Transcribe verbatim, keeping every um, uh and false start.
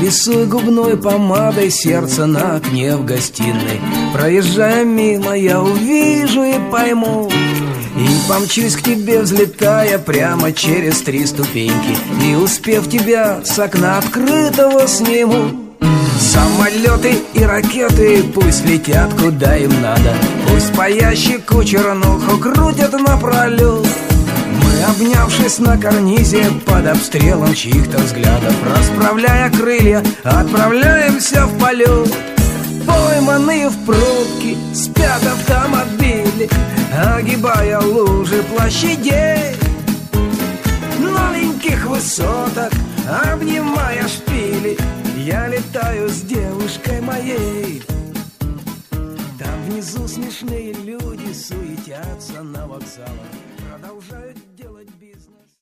Рисуй губной помадой сердце на окне в гостиной. Проезжая мимо, я увижу и пойму, и помчусь к тебе, взлетая прямо через три ступеньки, и, успев тебя с окна открытого, сниму. Самолеты и ракеты пусть летят куда им надо, пусть по ящику чернуху крутят напролет. Мы, обнявшись на карнизе под обстрелом чьих-то взглядов, расправляя крылья, отправляемся в полет. Пойманные в пробке спят автомобили, огибая лужи площадей. Новеньких высоток, обнимая шпили, я летаю с девушкой моей. Там внизу смешные люди суетятся на вокзалах, продолжают